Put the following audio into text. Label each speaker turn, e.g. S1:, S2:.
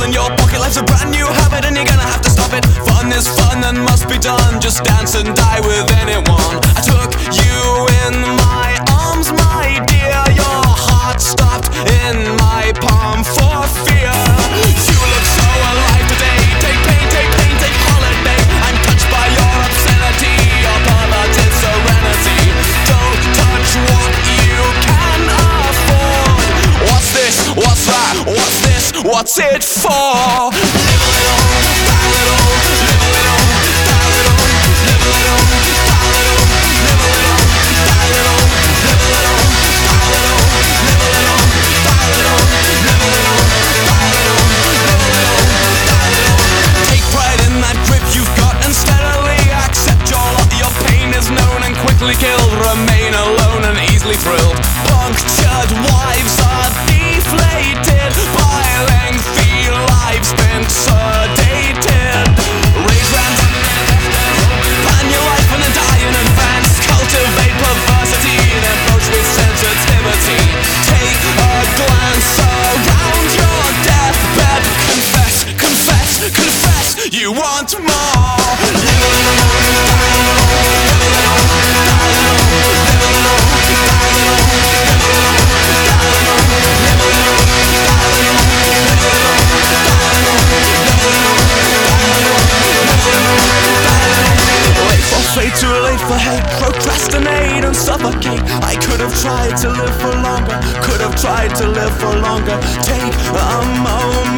S1: in your pocket. Life's a brand new habit and you're gonna have to stop it. Fun is fun and must be done. Just dance and die with anyone. I took you in my arms, my dear. Your heart stopped in my palm for fear. You look so alive today. Take pain, take holiday. I'm touched by your obscenity, your perverted serenity. Don't touch what you can afford. What's this? What's that? What's this? What's it for? Live a little, die a little. Live a little, die a little. Live a little, die a little. Live a little, die a little. Live a little, die a little. Live a little, die a little. Live a little, die a little. Live a little, die a little. Take pride in that grip you've got and steadily accept your lot. Your pain is known and quickly killed. Remain alone and easily thrilled. Punctured wives are deflated by lengthy lives spent sedated. Raise rent, plan your life and then die in advance. Cultivate perversity and approach with sensitivity. Take a glance around your deathbed. Confess, confess, confess, you want more. Live a little, die a little. Live a little, die a little. Live a little, die a little. Live a little, die a little. Live a little, die a little. Live a little, die a little. Live a little, die a little. Live a little, die a little. Wait for fate, too late for hate. Procrastinate and suffocate. I could have tried to live for longer. Could have tried to live for longer. Take a moment.